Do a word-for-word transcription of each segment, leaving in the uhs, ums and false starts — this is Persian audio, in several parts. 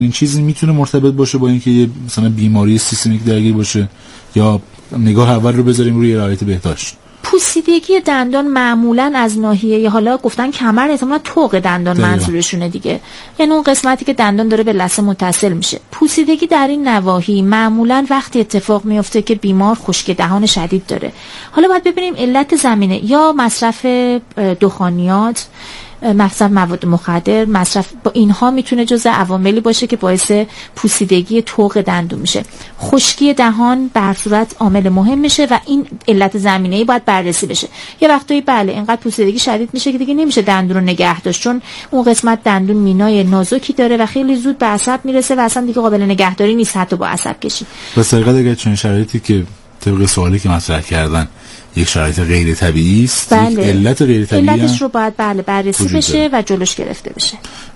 این چیزی میتونه مرتبط باشه با اینکه یه مثلا بیماری سیستمیک درگیر باشه یا نگاه اول رو بذاریم روی رعایت بهداشت؟ پوسیدگی دندان معمولا از ناحیه، حالا گفتن کمر، احتمالاً طوق دندان منظورشونه دیگه، یعنی اون قسمتی که دندان داره به لثه متصل میشه. پوسیدگی در این نواحی معمولا وقتی اتفاق میفته که بیمار خشک دهان شدید داره. حالا باید ببینیم علت زمینه، یا مصرف دخانیات، مصرف مواد مخدر، مصرف با اینها میتونه جزء عواملی باشه که باعث پوسیدگی طوق دندون میشه. خشکی دهان به هر صورت عامل مهم میشه و این علت زمینه‌ای باید بررسی بشه. یه وقتایی بله اینقدر پوسیدگی شدید میشه که دیگه نمیشه دندون رو نگه داشت، چون اون قسمت دندون مینای نازکی داره و خیلی زود به عصب میرسه و اصلا دیگه قابل نگهداری نیست حتی با عصب کشی. بس دقیقاً اگه چون شرایطی که طبق سوالی که مطرح کردن یک شرایط غیر طبیعی است، بله. علت غیر طبیعی علتش رو باید بله بررسی بشه و جلوش گرفته بشه.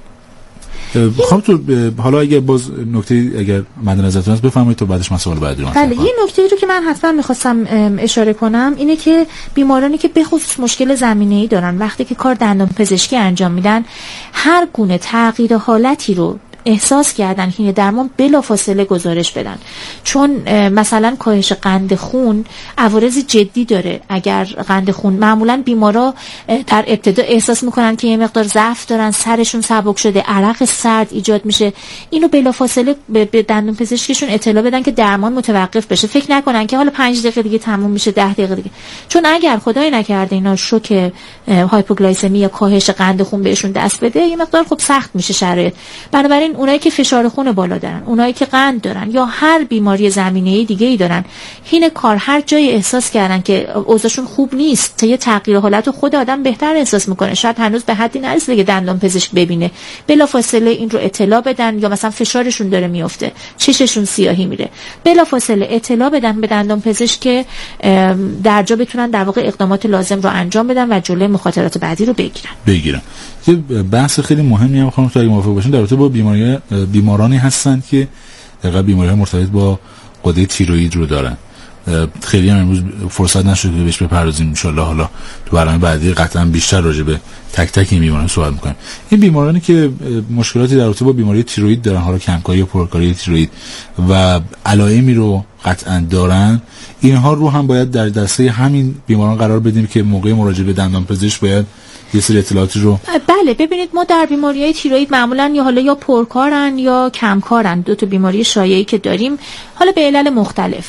خب تو حالا اگر باز نکته اگر مد نظرتون هست بفرمایید تا بعدش من سوال بعدی رو بله. یه نکته رو که من حتما می‌خواستم اشاره کنم اینه که بیمارانی که به خصوص مشکل زمینه‌ای دارن وقتی که کار دندان پزشکی انجام میدن، هر گونه تغییر حالتی رو احساس کردن که درمان بلافاصله گزارش بدن، چون مثلا کاهش قند خون عوارض جدی داره. اگر قند خون، معمولا بیمارا در ابتدا احساس میکنن که یه مقدار ضعف دارن، سرشون سبک شده، عرق سرد ایجاد میشه، اینو بلافاصله به دندون پزشکشون اطلاع بدن که درمان متوقف بشه. فکر نکنن که حالا پنج دقیقه دیگه تموم میشه، ده دقیقه دیگه، چون اگر خدای نکرده اینا شوک هایپوگلایسمی یا کاهش قند خون بهشون دست بده، یه مقدار خب سخت میشه شرایط. بنابراین اونایی که فشار خون بالا دارن، اونایی که قند دارن یا هر بیماری زمینه‌ای دیگه‌ای دارن، حین کار هر جای احساس کردن که اوضاعشون خوب نیست، تا یه تغییر حالت خود آدم بهتر احساس میکنه، شاید هنوز به حدی نرسیده که دندان پزشک ببینه، بلافاصله این رو اطلاع بدن. یا مثلا فشارشون داره میفته، چششون سیاهی میره، بلافاصله اطلاع بدن به دندان پزشک که در جا بتونن در واقع اقدامات لازم رو انجام بدن و جلوی مخاطرات بعدی رو بگیرن. بگیرن. یه بحث خیلی مهمی هم خانم تو اگه موافق باشین در رابطه با بیماری بیمارانی هستند که دقیقاً بیماری‌های مرتبط با غده تیروئید رو دارن. خیلی هم امروز فرصت نشد که بهش بپردازیم، ان شاءالله حالا تو برنامه بعدی قطعا بیشتر راجع به تک تک این بیماران صحبت می‌کنیم. این بیمارانی که مشکلاتی در رابطه با بیماری تیروئید دارن، حالا کمکاری یا پرکاری تیروئید و علائمی رو قطعا دارن، اینها رو هم باید در دسته همین بیماران قرار بدیم که موقع مراجعه به دندان پزشک باید یه سری اطلاعاتی رو. بله ببینید ما در بیماری‌های تیروئید معمولاً یا حالا یا پرکارن یا کمکارن، دو تا بیماری شایعی که داریم، حالا به علل مختلف.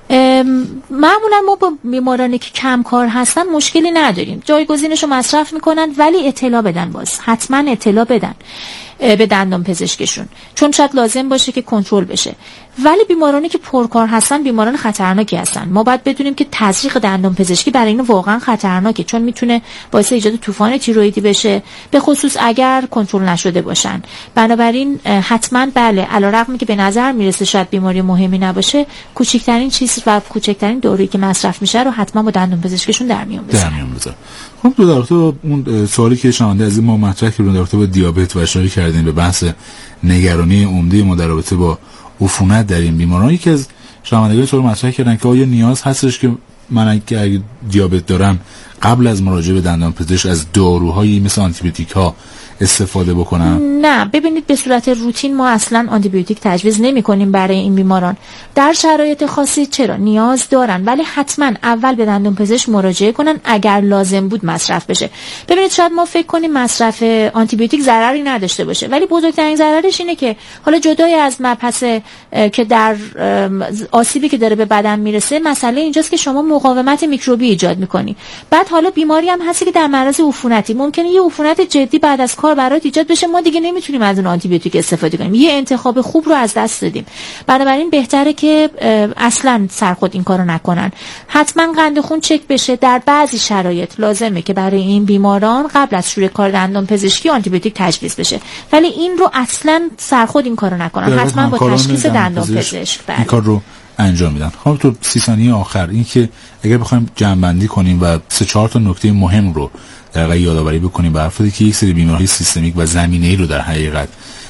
معمولا ما با بیمارانی که کمکار هستن مشکلی نداریم، جایگزینش رو مصرف میکنن، ولی اطلاع بدن، باز حتما اطلاع بدن به دندان پزشکشون، چون شاید لازم باشه که کنترل بشه. ولی بیمارانی که پرکار هستن بیماران خطرناکی هستن. ما باید بدونیم که تزریق دندان پزشکی برای اینو واقعا خطرناکه، چون میتونه باعث ایجاد طوفان تیروئیدی بشه، به خصوص اگر کنترل نشده باشن. بنابراین حتما بله، علیرغم که به نظر میرسه شاید بیماری مهمی نباشه، کوچکترین چیز و کوچکترین دوری که مصرف میشه رو حتما با دندان پزشکشون در میون بذارن. خب تو در رابطه با اون سوالی که شنونده از ما مطرح کردن در رابطه با دیابت و اشاره کردین به بحث نگرانی عمده ما در رابطه با عفونت در این بیماران، یکی از شنوندگان سوال مطرح کردن که آیا نیاز هستش که من اگه دیابت دارم قبل از مراجعه به دندان پزشک از داروهایی مثل آنتیبیوتیک ها استفاده بکنم؟ نه، ببینید به صورت روتین ما اصلا آنتیبیوتیک تجویز نمی کنیم برای این بیماران. در شرایط خاصی چرا نیاز دارن، ولی حتما اول به دندان پزشک مراجعه کنن اگر لازم بود مصرف بشه. ببینید شاید ما فکر کنیم مصرف آنتیبیوتیک ضرری نداشته باشه، ولی بزرگترین ضررش اینه که حالا جدای از مبحث که در آسیبی که داره به بدن میرسه، مسئله اینجاست که شما مقاومت میکروبی ایجاد میکنی. بعد حالا بیماری هم هستی که در معرض عفونتی، ممکنه یه عفونت جدی بعد از کار برات ایجاد بشه، ما دیگه نمیتونیم از اون آنتیبیوتیک استفاده کنیم، یه انتخاب خوب رو از دست دادیم. بنابراین بهتره که اصلا سرخود این کارو نکنن. حتما قند خون چک بشه. در بعضی شرایط لازمه که برای این بیماران قبل از شروع کار دندان پزشکی آنتیبیوتیک تجویز بشه، ولی این رو اصلا سرخود این کارو نکنن، حتما با تشخیص دندان پزشک این کار رو انجام میدن. خب تو سی ثانیه آخر این که اگر بخوایم جمع‌بندی کنیم و سه چهار تا نکته مهم رو در واقع یادآوری بکنیم برای افرادی که یک سری بیماری‌های سیستمیک و زمینه‌ای رو در حقیقت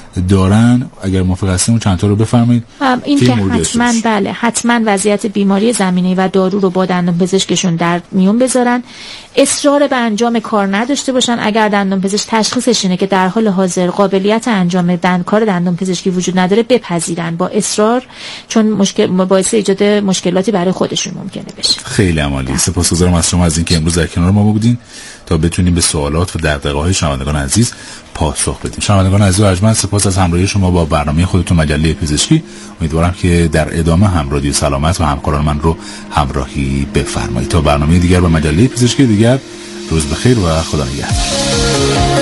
دارن. اگر موافق هستین اون چند تا رو بفرمایید. این که حتما بله حتما وضعیت بیماری زمینه‌ای و دارو رو با دندان پزشکشون در میون بذارن، اصرار به انجام کار نداشته باشن. اگر دندان پزشک تشخیصش اینه که در حال حاضر قابلیت انجام دند کار دندان پزشکی وجود نداره، بپذیرن با اصرار، چون مشکل باعث ایجاد مشکلاتی برای خودشون ممکنه بشه. خیلی عالی. سپاسگزارم از شما از اینکه امروز در کنار ما بودین تا بتونیم به سوالات و دغدغه‌های شنوندگان عزیز پاسخ بدیم. شنوندگان عزیز و ارجمند، سپاس از همراهی شما با برنامه خودتون مجله پزشکی. امیدوارم که در ادامه هم رادیو سلامت و همکاران من رو همراهی بفرمایید. تا برنامه دیگر و مجله پزشکی دیگر، روز بخیر و خدا نگهدار.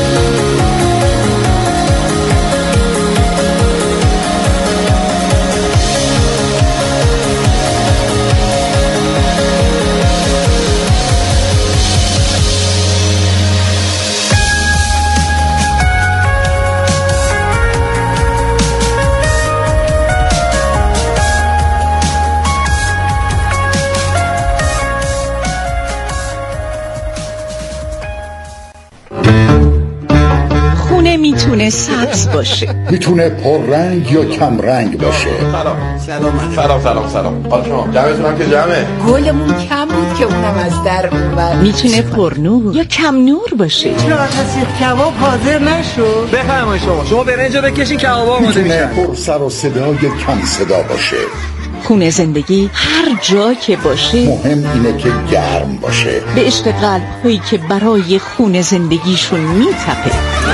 میتونه سبز باشه، میتونه پررنگ یا کم رنگ باشه. سلام سلام سلام سلام سلام. حال شما؟ جمعتون هم که جمعه. گلمون کم بود که اونم از در اونور. میتونه پرنور یا کم نور باشه. چرا سیخ کباب حاضر نشد؟ بفرمایید شما. شما برنجو بکشین کباب آماده میشه. میتونه پر سر و صدای کم صدا باشه. خونه زندگی هر جا که باشه، مهم اینه که گرم باشه. به عشق قلب هایی که برای خونه زندگیشون میتپه.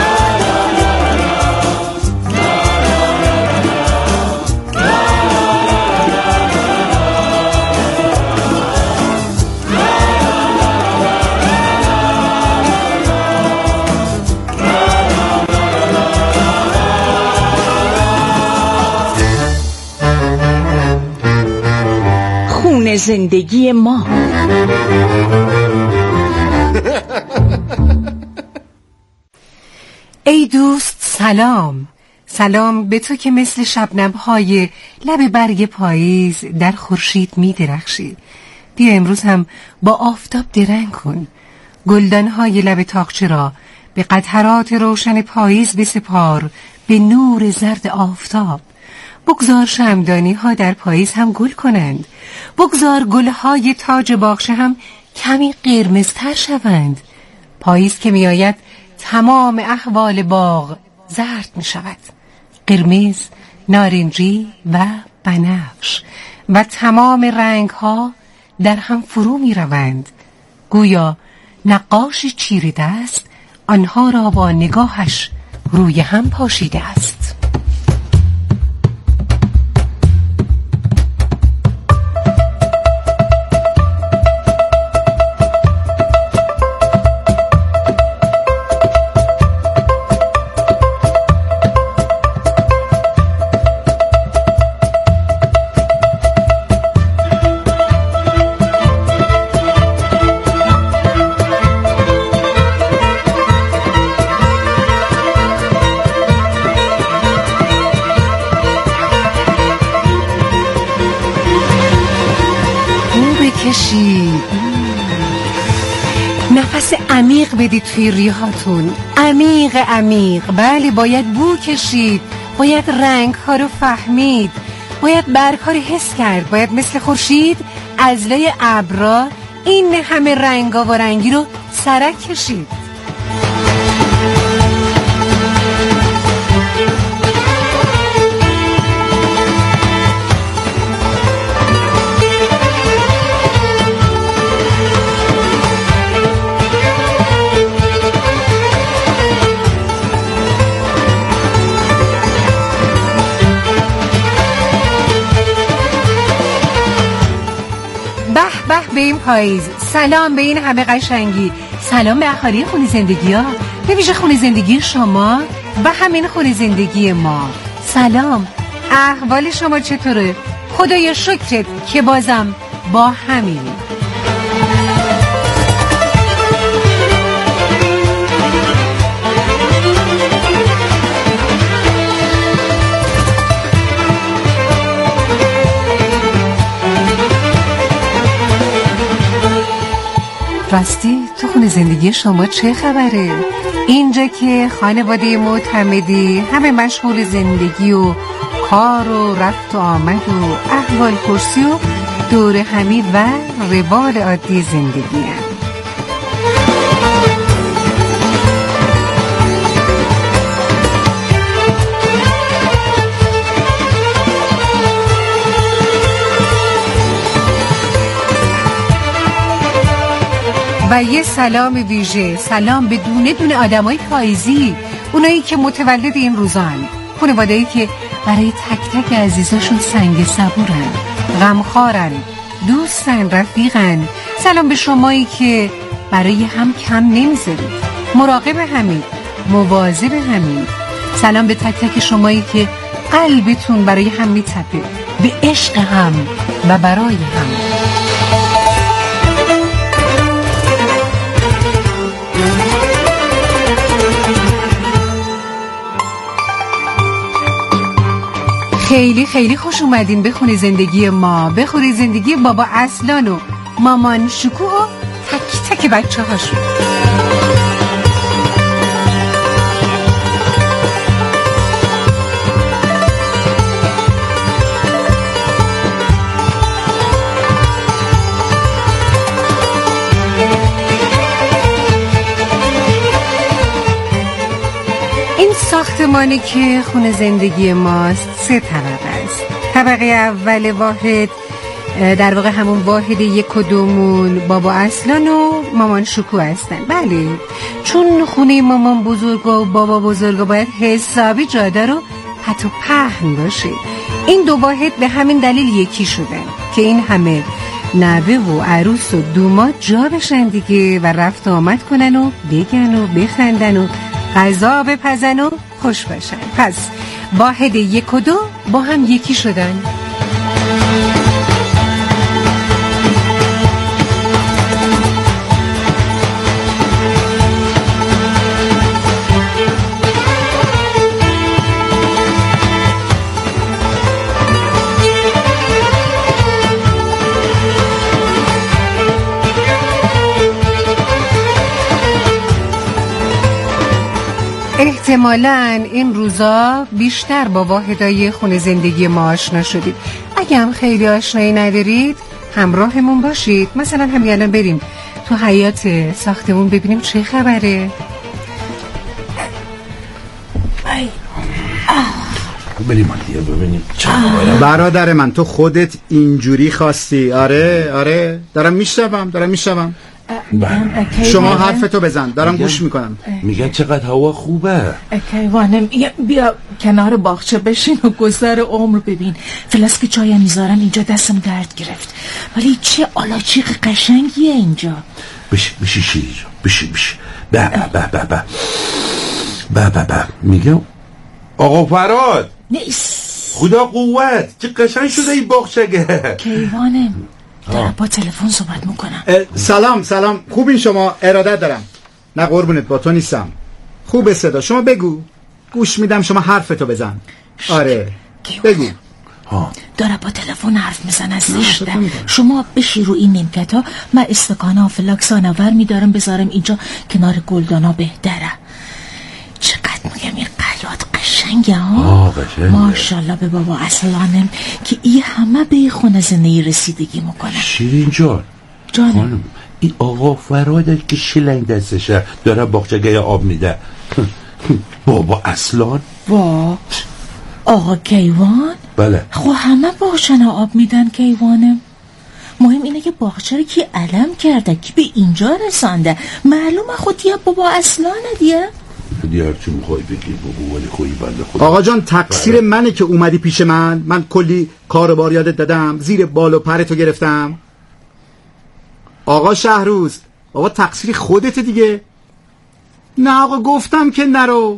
زندگی ما. ای دوست سلام، سلام به تو که مثل شبنم‌های لب برگ پاییز در خورشید می درخشی. بیا امروز هم با آفتاب درنگ کن، گلدان‌های لب تاقچه را به قطرات روشن پاییز بسپار، به نور زرد آفتاب. بگذار شمعدانی ها در پاییز هم گل کنند، بگذار گلهای تاج باغچه هم کمی قرمزتر شوند. پاییز که می آید تمام احوال باغ زرد می شود، قرمز، نارنجی و بنفش، و تمام رنگ ها در هم فرو می روند. گویا نقاش چیره دست آنها را با نگاهش روی هم پاشیده است. نفس عمیق بدید توی ریهاتون، عمیق عمیق. بله، باید بو کشید، باید رنگ ها رو فهمید، باید برگ ها رو حس کرد، باید مثل خورشید از لای ابرا این همه رنگا و رنگی رو سرک کشید. به این پاییز، سلام به این همه قشنگی، سلام به اهالی خونه زندگی ها، به ویژه خونه زندگی شما و همین خونه زندگی ما. سلام، احوال شما چطوره؟ خدایا شکرت که بازم با همین. راستی تو خونه زندگی شما چه خبره؟ اینجا که خانواده معتمدی همه مشغول زندگی و کار و رفت و آمد و احوال پرسی و دور همی و روال عادی زندگی هم. و یه سلام ویژه، سلام به دونه دونه آدمای پاییزی، اونایی که متولد این روزان، خانواده‌ای که برای تک تک عزیزاشون سنگ صبورن، غمخوارن، دوستن، رفیقن. سلام به شمایی که برای هم کم نمیذارید، مراقب همین، مواظب همین. سلام به تک تک شمایی که قلبتون برای هم میتپه، به عشق هم و برای هم. خیلی خیلی خوش اومدین به خونه زندگی ما، به خونه زندگی بابا اصلان و مامان شکو و تک تک بچه هاشون. ساختمانی که خونه زندگی ماست سه طبقه است. طبقه اول واحد در واقع همون واحد یک و دومون بابا اصلان و مامان شکو هستن. بله، چون خونه مامان بزرگ و بابا بزرگ باید حسابی جاده رو حتی پهن باشه. این دو واحد به همین دلیل یکی شدن که این همه نوه و عروس و دوماد جا بشن دیگه و رفت آمد کنن و بگن و بخندن و غذا بپزن و خوش باشن. پس واحد یک و دو با هم یکی شدن. احتمالاً این روزا بیشتر با واحدای خونه زندگی ما آشنا شدید. اگه هم خیلی آشنایی ندارید همراهمون باشید. مثلا همین الان بریم تو حیاط ساختمون ببینیم چه خبره. بریم دیگه ببینیم چه خبره. برادر من تو خودت اینجوری خواستی. آره آره دارم میشنوم دارم میشنوم شما حرفتو بزن، دارم گوش میکنم. میگن چقدر هوا خوبه. کیوانم بیا کنار باغچه بشین و گذر عمر ببین. فلاسک چای میذارم اینجا، دستم درد گرفت، ولی چه آلاچیق قشنگیه اینجا. بشی بشی شیری جا بشی بشی به به به به به به به. میگم آقا فراد نیست. خدا قوت، چه قشنگ شده این باغچه. کیوانم دارم با تلفن صحبت میکنم. سلام سلام، خوبین شما؟ ارادت دارم. نه قربونت، با تو نیستم. خوبه صدا، شما بگو، گوش میدم، شما حرفتو بزن. آره بگو. داره با تلفن حرف میزنه، زشته. شما بشی رو این نیمکت ها، من استکانه فلاکس آنور میدارم بذارم اینجا کنار گلدانا، بهتره. چقدر میگم این قلات قشنگه ها. ماشاءالله به بابا اصلانم که این همه به خونه زندگی رسیدگی میکنه. شیرین جان جانم، این آقا فراده که شلنگ دستشه داره باغچه آب میده. بابا اصلان با آقا کیوان؟ بله. خب همه باغچه آب میدن کیوانم. مهم اینه که باغچه رو کی علم کرده، کی به اینجا رسانده. معلومه خود دیگه بابا اصلانه دیگه. دیار چون میخوای بگی بابا، ولی خویی بنده خدا. آقا جان تقصیر منه که اومدی پیش من. من کلی کار بار یادت دادم، زیر بال و پرتو گرفتم. آقا شهروز، بابا تقصیر خودت دیگه. نه آقا گفتم که نرو.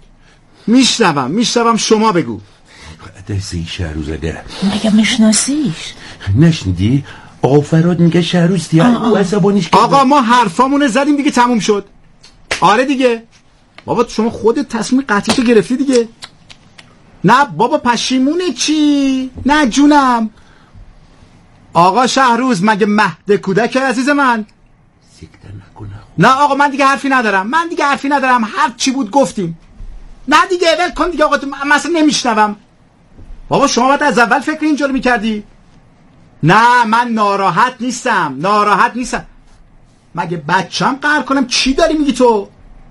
میشنوم میشنوم شما بگو. دستی شهروزه ده مگه میشناسیش؟ نشنیدی؟ آقا فراد میگه شهروز دیگه. او عصبانیش کرده. آقا ما حرفامونه زدیم دیگه، تموم شد. آره دیگه بابا، شما خودت تصمیم قطعی تو گرفتی دیگه. نه بابا پشیمونه چی؟ نه جونم. آقا شهروز مگه مهد کودک عزیز من؟ سکته نکنه. نه آقا من دیگه حرفی ندارم، من دیگه حرفی ندارم، هر چی بود گفتیم. نه دیگه ول کن دیگه آقا، من اصلا نمیشنوم. بابا شما باید از اول فکر اینجوری میکردی. نه من ناراحت نیستم، ناراحت نیستم. مگه بچم قهر کنم؟ چی داری میگی تو؟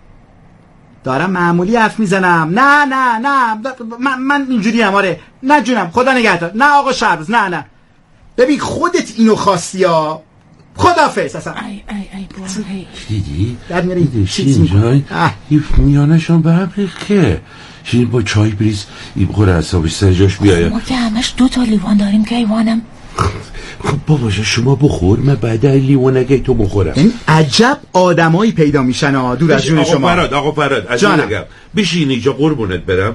دارم معمولی حرف میزنم. نه نه نه من, من اینجوری هم. آره نه جونم، خدا نگهدار. نه آقا شهرروز، نه نه ببین خودت اینو خواستی ها. خدافظ. اصلا ای ای ای بابا دیدی؟ در میاری چیز میکنی؟ این میانشان به هم ریخه. شیرین با چای بریز این بخور حسابش سر جاش بیاید. ما که همش دو تا لیوان داریم که ایوانم. خب بابا شما بخور، من بعد لیوانگه تو بخورم. این عجب آدمایی پیدا میشن ها دور از جون شما. آقا فراد آقا فراد از این نگم بشین اینجا قربونت برم.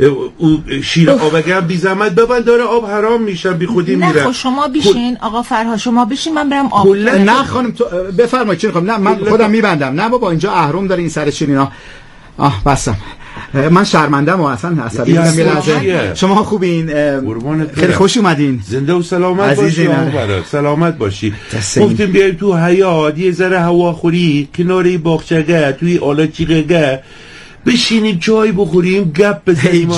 او شیر آبگم بی زحمت ببند، داره آب حرام میشن بی خودی میرم. نه خب شما بشین آقا فرها، شما بشین من برم آب. نه خانم تو بفرمایید. چی میخوام؟ نه من خودم میبندم. نه بابا اینجا اهرم داره این سر شیرینا. آه بسم. من شرمندم و اصلا عصبی بودم یه لحظه. شما خوبین؟ خیلی خوش اومدین. زنده و سلامت باشی آقا فراد، سلامت باشی. گفتیم بیایم تو حیاط یه ذره هواخوری کنار باغچه‌گه توی آلاچیقه بشینیم چای بخوریم گپ بزنیم.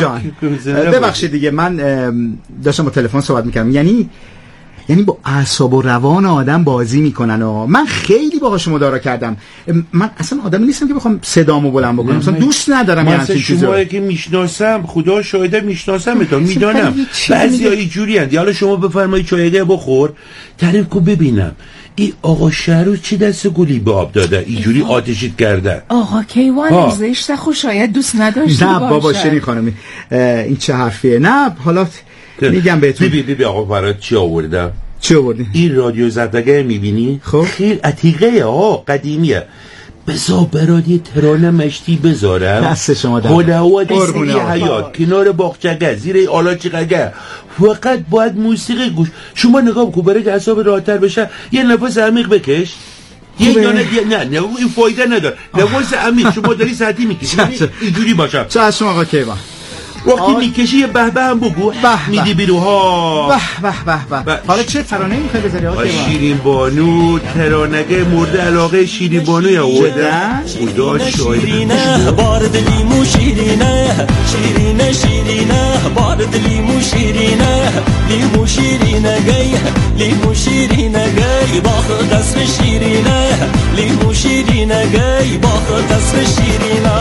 ببخشید دیگه من داشتم با تلفن صحبت میکردم. یعنی یعنی با اعصاب و روان آدم بازی میکنن و من خیلی باهاش مدارا کردم. من اصلا آدمی نیستم که بخوام صدامو بلند بکنم، اصلا دوست ندارم. یعنی مثلا شما که میشناسم، خدا شاهده میشناسم تو، میدونم بعضیا اینجوری اند. حالا شما بفرمایید چایگه بخور تعریف کو ببینم. این آقا شهروز چه دست گلی به آب داده اینجوری آتشیت کرده؟ آقا کیوان زشت خو شاید دوست نداشته باشه. نه بابا شیرین خانمی این چه حرفیه؟ نه حالا میگم بهتون. ببین ببین آقا فراد چی آوردم؟ چی آوردی؟ این رادیو ضبطگه میبینی؟ خب خیلی عتیقه ها، قدیمیه. بذار برای ترانه مشتی بذارم. دست شما در خداواد سری حیات کنار باغچه‌گه زیر آلاچیقه. فقط باید موسیقی گوش. شما نگاه کن برای که اعصاب راحت‌تر بشه یه نفس عمیق بکش. یه دانه نه نه این فایده نداره. نفس عمیق شما داری ساعتی میکشی. اینجوری باشه. چشم آقا کیوان. وقتی میکشی یه به به هم بگو میدی بیروها. به به به به. حالا چه ترانه میخوای بذاری آقا کیوان؟ شیرین بانو ترانگه مورد علاقه شیرین بانو یا اوده خدا شیرینه بارد لیمو شیرینه شیرینه شیرینه بارد لیمو شیرینه لیمو شیرینه گی لیمو شیرینه گی باخ قصر شیرینه لیمو شیرینه گی باخ قصر شیرینه.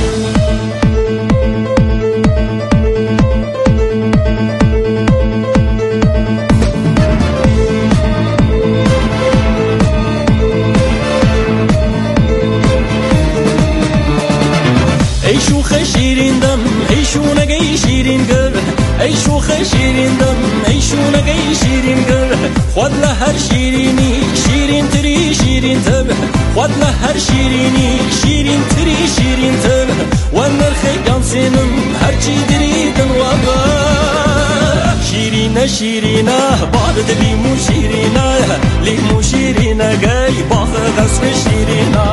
ای شوخ شیرین دم ای شونگی شیرین گر ای شوخ شیرین دم ای شونگی شیرین گر خود لهر شیرینی شیرین تری شیرین تر خود لهر شیرینی شیرین تری شیرین تر و نرخ گانسینم هرچی دریدن و با شیرینه شیرینه بارد لیمو شیرینه لیمو شیرینه گی باخ قصر شیرینه.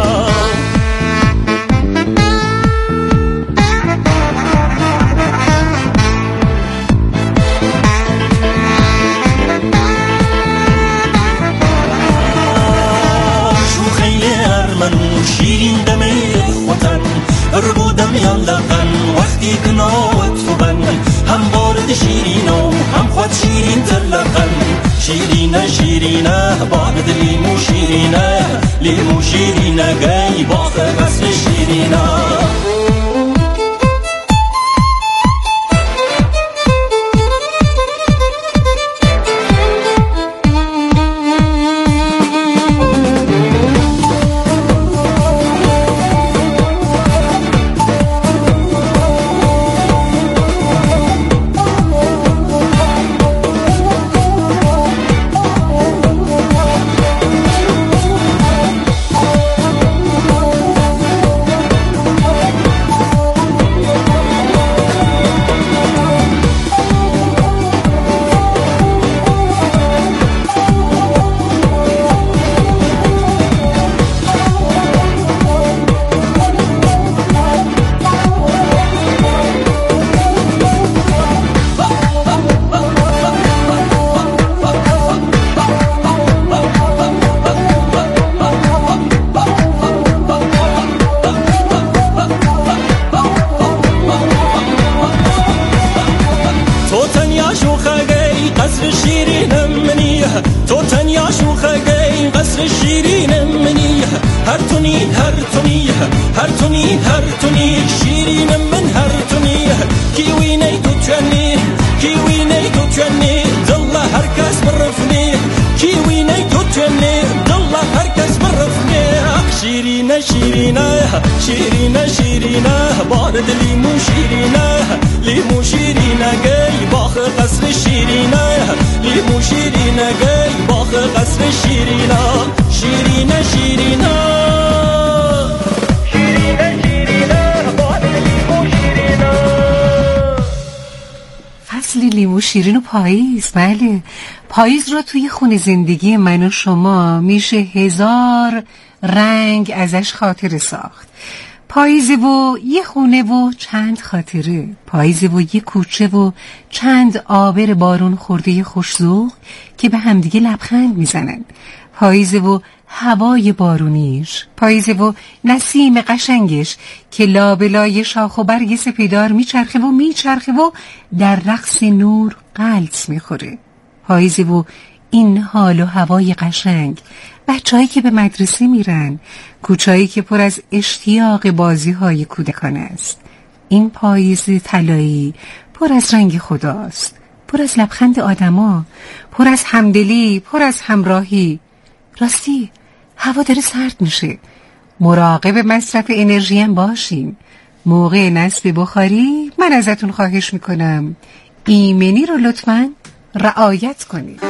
شیرین دمی خوتن اربودم یالقن وقتی کنات فبن هم بارد شیرینو هم خود شیرین تلقن شیرینه شیرینه بارد لیمو شیرینه لیمو شیرینه گی باخ قصر شیرینه. تنیا شوخگی قصر شیرین منی تو تنیا شوخگی قصر شیرین منی هر تونی هر تونی هر تونی هر تونی شیرین من هر تونی کیوی نی تو تونی کیوی نی تو تونی دل هر کس برفنی کیوی نی تو تونی دل هر کس برفنی شیرینه شیرینه شیرینه شیرینه بارد لیمو شیرینه لیمو شیرینه گی باخ قصر شیرینه لیمو شیرینه گی باخ قصر شیرینه شیرینه شیرینه شیرینه شیرینه بارد لیمو شیرینه. فصل لیمو شیرین و پاییز. بله، پاییز رو توی خونه زندگی من و شما میشه هزار رنگ ازش خاطره ساخت. پاییزه و یه خونه و چند خاطره، پاییزه و یه کوچه و چند آبر بارون خورده خوش‌ذوق که به همدیگه لبخند میزنن، پاییزه و هوای بارونیش، پاییزه و نسیم قشنگش که لابلای شاخ و برگ سپیدار میچرخه و میچرخه و در رقص نور غلط میخوره، پاییزه و این حال و هوای قشنگ، بچه‌هایی که به مدرسه میرن، کوچه‌ای که پر از اشتیاق بازی‌های کودکانه است. این پاییز طلایی پر از رنگ خداست، پر از لبخند آدما، پر از همدلی، پر از همراهی. راستی هوا داره سرد میشه، مراقب مصرف انرژی هم باشیم. موقع نصب بخاری من ازتون خواهش میکنم ایمنی رو لطفاً رعایت کنید.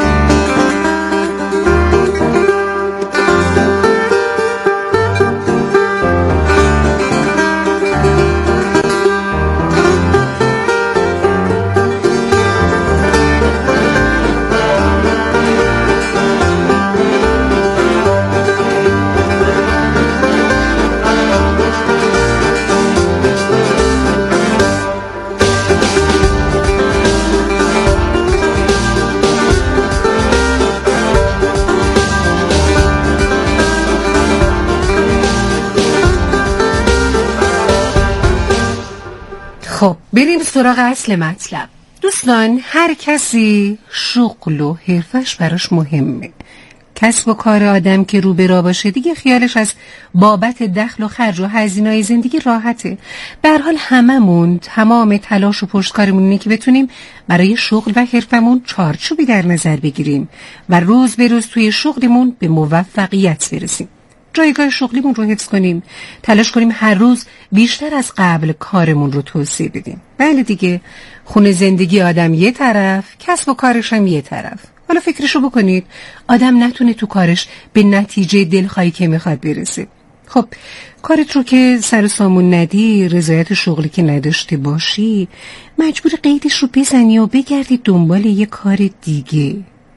خب بریم سراغ اصل مطلب. دوستان، هر کسی شغل و حرفش براش مهمه. کسب و کار آدم که رو به راه باشه دیگه خیالش از بابت دخل و خرج و هزینه‌های زندگی راحته. به هر حال هممون تمام تلاش و پشتکارمون اینه که بتونیم برای شغل و حرفمون چارچوبی در نظر بگیریم و روز به روز توی شغلمون به موفقیت برسیم. جایگاه شغلیمون رو حفظ کنیم، تلاش کنیم هر روز بیشتر از قبل کارمون رو توسعه بدیم. بله دیگه، خونه زندگی آدم یه طرف، کسب و کارش هم یه طرف. حالا فکرشو بکنید، آدم نتونه تو کارش به نتیجه دلخواهی که میخواد برسه. خب کارت رو که سر و سامون ندی، رضایت شغلی که نداشته باشی، مجبور قیدش رو بزنی و بگردی دنبال یه کار دیگه.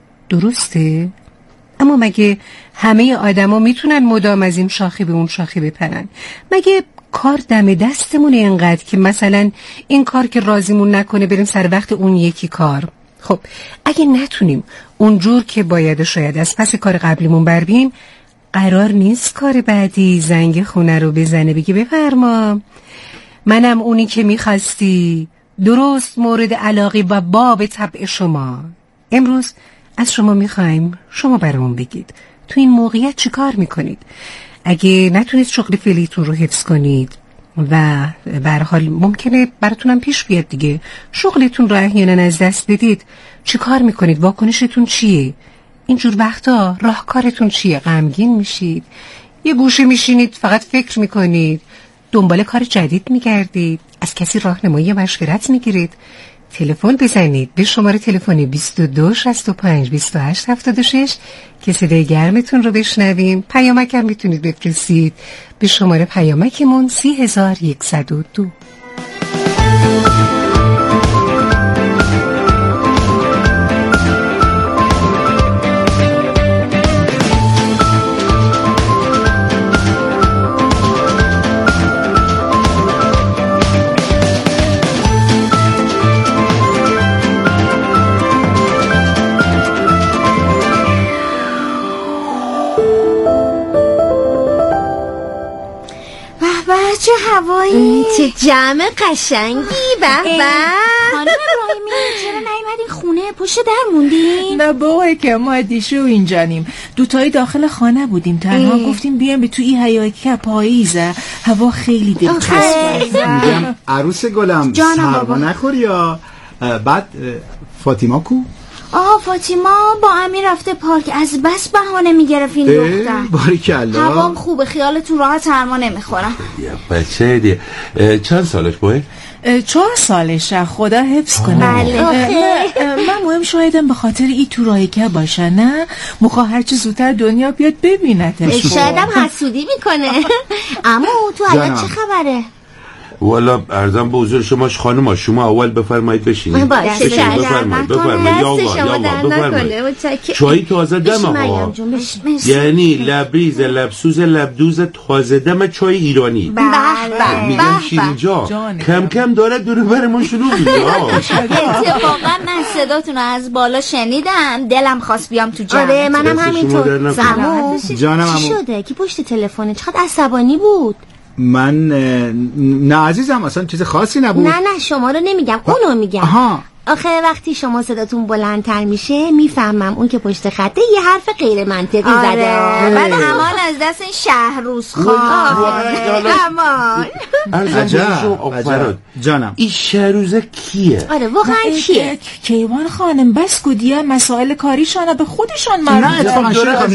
درسته؟ اما مگه همه آدما میتونن مدام از این شاخه به اون شاخه بپرن؟ مگه کار دم دستمونه اینقدر که مثلا این کار که راضیمون نکنه بریم سر وقت اون یکی کار؟ خب اگه نتونیم اونجور که باید شاید از پس کار قبلیمون بر بیم، قرار نیست کار بعدی زنگ خونه رو بزنه بگی بفرما منم اونی که میخواستی، درست مورد علاقه و باب طبع شما. امروز از شما میخوایم شما برامون بگید تو این موقعیت چی کار میکنید؟ اگه نتونید شغل فعلیتون رو حفظ کنید و به هر حال ممکنه براتونم پیش بیاد دیگه، شغلتون رو احیانا از دست بدید، چی کار میکنید؟ واکنشتون چیه؟ اینجور وقتا راهکارتون چیه؟ غمگین میشید؟ یه گوشه میشینید فقط فکر میکنید؟ دنبال کار جدید میگردید؟ از کسی راهنمایی مشورت میگیرید؟ تلفن بزنید به شماره تلفنی بیست و دو شصت و پنج بیست و هشت هفتاد و شش که صدای گرمتون رو بشنویم. پیامک هم میتونید بفرستید به شماره پیامکمون سی هزار یکصد و دو. چه هوایی، چه جمع قشنگی. به به خانم ابراهیمی چرا اومدین خونه پشت در موندین؟ نه بابا که ما دیشو اینجانیم، دوتایی داخل خانه بودیم، تنها گفتیم بیام به تو این حیاتی که پاییزه، هوا خیلی دلچسبه. میگم عروس گلم سرما نخوری یا. بعد فاطیما کو؟ آه فاطیما با امیر رفته پارک، از بس بهانه میگرفت این دختر. باریکالله. هوام خوبه، خیالتون راحت سرما نمیخورم. بچه دیگه چند سالش باید؟ چهار سالشه، خدا حفظ کنه. بله. من مهم شایدم به خاطر ای تو رایکه باشه، نه مخواه هرچی زودتر دنیا بیاد ببینتش. شایدم حسودی میکنه. اما تو حالا چه خبره؟ والا عرضم به حضور شما خانم، شما اول بفرمایید بشینید. باشه بفرمایید بفرمایید یا الله یا الله بفرمایید. چای تازه دم ها، یعنی لبریز لبسوز لبدوز تازه دم چای ایرانی. میگم شیرین جا کم کم داره دور برمون شروع میشه. اتفاقا من صداتون از بالا شنیدم، دلم خواست بیام تو جمع. آره منم همینطور. سلام جانم. چی شده کی پشت تلفنه؟ چقدر عصبانی بود؟ من نه عزیزم، اصلا چیز خاصی نبود. نه نه شما رو نمیگم، اونو میگم. آها. آخه وقتی شما صداتون بلندتر میشه میفهمم اون که پشت خطه یه حرف غیر منطقی آره. زده. بعد امان از دست این شهروز خان. امان عجب. جانم این شهروزه کیه؟ آره واقعا کیه؟ کیوان خانم بس گودیه مسائل کاریشانه به خودشان مربوطه. نه اتفاقا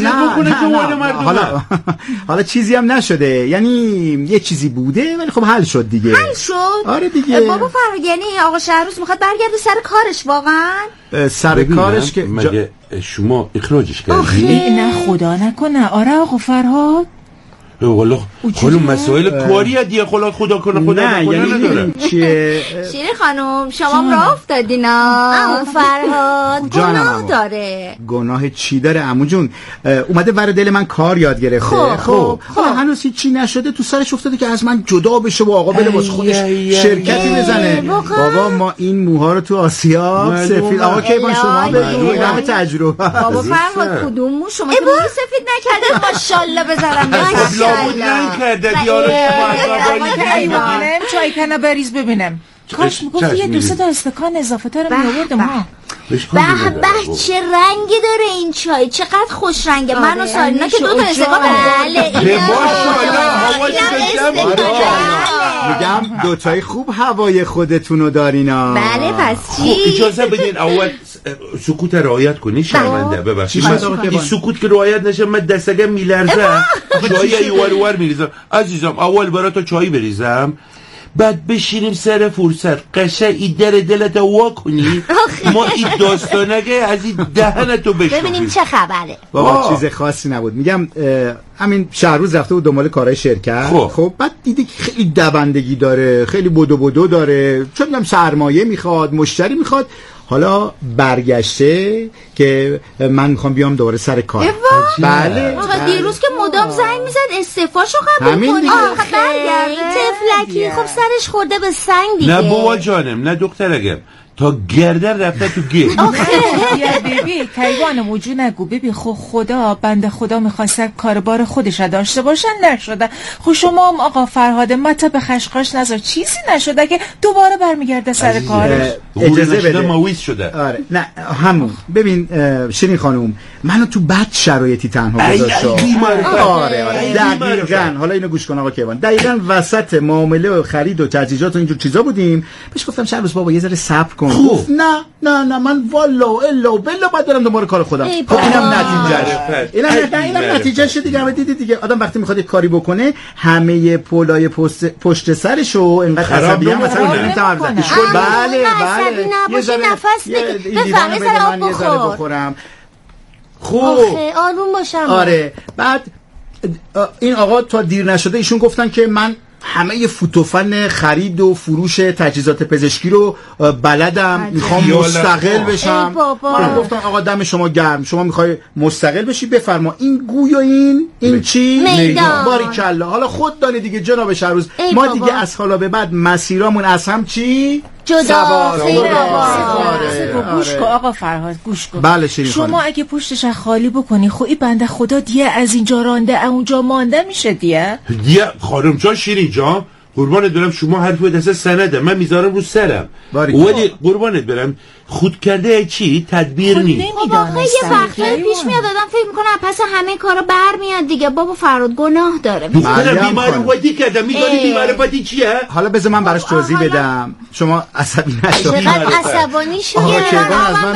نه حالا حالا چیزی هم نشده، یعنی یه چیزی بوده ولی خب حل شد دیگه. حل شد؟ آره دیگه. بابا فرق یعنی آقا شهروز میخواد برگرده سر کارش واقعا؟ سر کارش که مگه شما اخراجش کردی؟ نه خدا نکنه. آره آقا فرهاد والا خانم مسائل کاری دیگه، خلا خدا کنه خدا نکنه نداره. شیری خانم شما راه افتادین ها. فرهاد گناه داره. گناه چی داره عمو جون؟ اومده ور دل من کار یاد گرفته. خب خب حالا هنوز چی نشده، تو سرش افتاده که از من جدا بشه و آقا بره واسه خودش شرکتی بزنه. بابا ما این موها رو تو آسیا سفید آقا کیوان شما بگو همه تجربه. بابا فرهاد کدوم مو شما که مو سفید نکرده؟ ماشاءالله بذارم لابد نکرده دیارو شما ایوانم چای کنه بریز ببینم. کاش میگفت یه دو سه تا استکان اضافه تر میآوردم. ها به به چه رنگی داره این چای، چقدر خوش رنگه. من و سارینا که دو تا استکان بله به ماشاءالله هوای میگم دو تای خوب هوای خودتونو دارینا. بله پس چی؟ اجازه بدین اول سکوت رعایت کنی شرمنده. ببخشید این سکوت که رعایت نشه من دستگه میلرزه، چای ایوار ور میریزم. عزیزم اول برای تو چای بریزم، بعد بشینیم سر فرصت قشنگ این در دلت وا کنی، ما این داستانگه از این دهنتو بشونیم ببینیم چه خبره. بابا چیز خاصی نبود. میگم همین شهروز رفته بود دنبال کارهای شرکت. خب. خب بعد دیدی که خیلی دوندگی داره، خیلی بدو بدو داره، چون میگم سرمایه میخواد، مشتری میخواد. حالا برگشته که من میخوام بیام دوباره سر کار. بله آقا دیروز که مدام زنگ میزد استعفاشو قبول کنی. آخه برگرده تفلکی خب سرش خورده به سنگ دیگه. نه بابا جانم نه دخترگم، تا گردن رفته تو گل. یا بیبی کیوان موجو نگو. ببین خب خدا بنده خدا میخواست کاربار خودش داشته باشن نشده. خب شما هم آقا فرهاد متا به خشخاش نذار، چیزی نشده که دوباره برمیگرده سر کارش. اجازه بده مویز شده. آره نه همون. ببین شیرین خانوم منو تو بد شرایطی تنها گذاشت. آره آره دقیقاً. حالا اینو گوش کن آقا کیوان، دقیقاً وسط معامله و خرید و تجهیزات و اینجور چیزا بودیم. بهش گفتم شهرباز بابا یه ذره صبر کن. خوب. نه نه نه من والا الا بلا بعد برم دنبال کار خودم. خب اینم نتیجهش. اینم اینم نتیجهش دیگه. دیدی دیگه آدم وقتی میخواد یه کاری بکنه همه پولای پست پشت سرشو اینقدر عصبی هم مثلا نمیتونم بزنش. بله بله یه ذره نفس بفهم یه ذره آب بخورم. خوب آروم باشم. آره بعد این آقا تا دیر نشده ایشون گفتن که من همه فوتوفن خرید و فروش تجهیزات پزشکی رو بلدم، میخوام مستقل بشم. من گفتم آقا دم شما گرم، شما میخوای مستقل بشی بفرما. این گوی و این این می... چی؟ میدان. باریکلا. حالا خود دانی دیگه جناب شهروز، ما دیگه بابا. از حالا به بعد مسیرامون از هم چی؟ جدا. گوش کن آقا فرهاد گوش کن. بله شما خانم. اگه پشتش خالی بکنی خب این بنده خدا دیگه از اینجا رانده اونجا مانده میشه دیگه. دیگه خانم جان شیرین جان قربانت برم شما حرف دست سنده من میذارم رو سرم ولی قربانت برم خود کرده چی تدبیر نیست. بابا یه وقتایی پیش میاد آدم فکر میکنه پس همه کارا برمیاد دیگه. بابا فراد گناه داره. دخترم بی‌معرفتی کردم میدونی بی‌معرفتی چیه؟ حالا بذار من براش توضیح بدم. شما عصبی نشو. چقدر عصبانی شدی. آقا کیوان از من